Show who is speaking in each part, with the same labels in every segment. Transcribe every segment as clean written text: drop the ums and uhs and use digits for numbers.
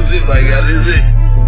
Speaker 1: it, my God, is it?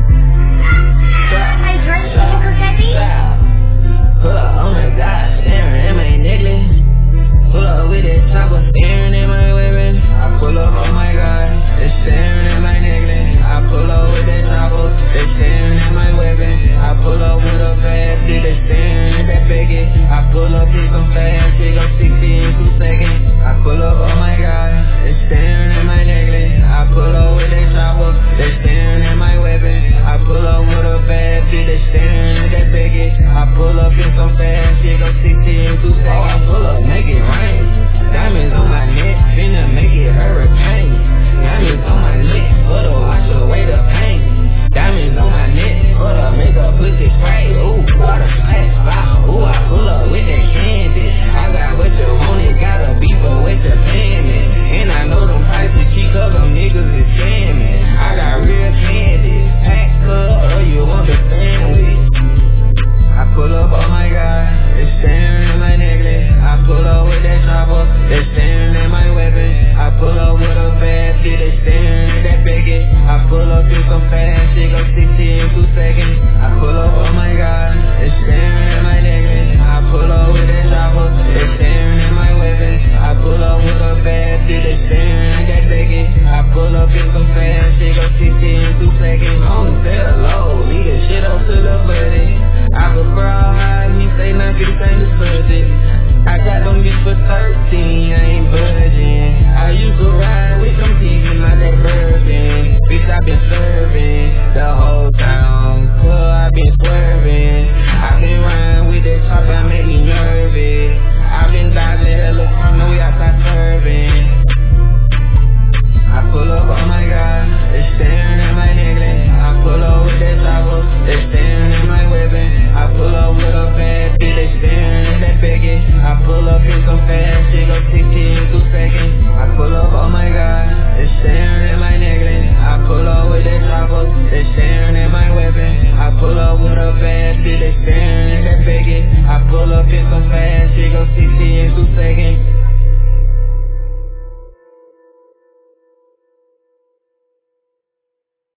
Speaker 2: Pull up, oh my God, staring at my necklace. Pull up with that chopper, staring at my weapon. I pull up, oh my God, they staring at my necklace. I pull up with that chopper, they staring at my weapon. I pull up with a fast bitch, they staring at that baggie. I pull up, hit some fast, shit go 60 in 2 seconds. I pull up, oh my God, they staring at my necklace. I pull up with that chopper, they staring at my weapon. I pull up with a fast bitch, they staring at that baggie. I pull up in some fast, shit go 60 in 2 seconds. I pull up, make it rain. Diamonds on my neck, finna make it hurricane. Diamonds on my neck, for to wash away the pain. Diamonds on my neck, for to make a pussy spray. Ooh, what a flat spot. Ooh, I pull up with that candy. I got what you want, it gotta be for what you're paying me. And I know them prices cheap, cause them niggas is scamming. I got real candy, pack up, or you want the family. I pull up, oh my God, they staring at my necklace. I pull up with that chopper, they staring at my weapon. I pull up with a fast bitch, they staring at that baggie. I pull up in some fast shit, go 60 in 2 seconds. I pull up, oh my God, they staring at my necklace. I pull up with that chopper, they staring at my weapon. I pull up with a fast bitch, they staring at that baggie. I pull up in some fast shit, go 60 in 2 seconds. On the bed low, leave that shit up to the buddy. I prefer all high, he say nothing, ain't the subject. I got them bitch for 13, I ain't budging. I used to ride with them people, not that bourbon. Bitch, I been serving the whole town, I been swerving. I been riding with that chopper, make me nervous. I been dodging hella time, we outside serving. I pull up, oh my God, they staring at my necklace. I pull up with that chopper, they staring at my weapon. I pull up with a fast bitch, they staring at that baggie. I pull up in some fast shit, go 60 in 2 seconds. I pull up, oh my God, they staring at my necklace. I pull up with that chopper, they staring at my weapon. I pull up with a fast bitch, they staring at that baggie. I pull up in some fast shit, go 60 in 2 seconds.